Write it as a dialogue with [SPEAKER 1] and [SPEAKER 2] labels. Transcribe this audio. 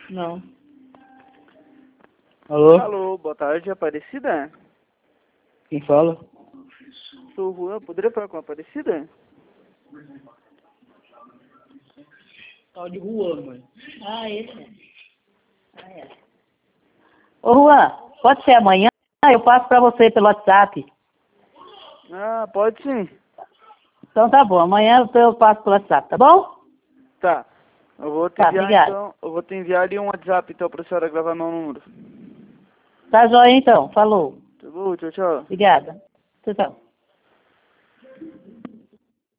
[SPEAKER 1] Não. Alô?
[SPEAKER 2] Alô, boa tarde, Aparecida?
[SPEAKER 1] Quem fala?
[SPEAKER 2] Sou o Juan, poderia falar com a Aparecida?
[SPEAKER 1] Tal de Juan, mãe.
[SPEAKER 3] Ah, esse. Ah, é. Ô, Juan, pode ser amanhã? Eu passo pra você pelo WhatsApp.
[SPEAKER 2] Ah, pode sim.
[SPEAKER 3] Então tá bom, amanhã eu passo pelo WhatsApp, tá bom?
[SPEAKER 2] Tá. Eu vou te
[SPEAKER 3] Tá,
[SPEAKER 2] enviar
[SPEAKER 3] obrigada.
[SPEAKER 2] então, eu vou te enviar ali um WhatsApp então pra senhora gravar meu número.
[SPEAKER 3] Tá joia então, falou.
[SPEAKER 2] Tá bom, tchau, tchau.
[SPEAKER 3] Obrigada. Tchau, tchau.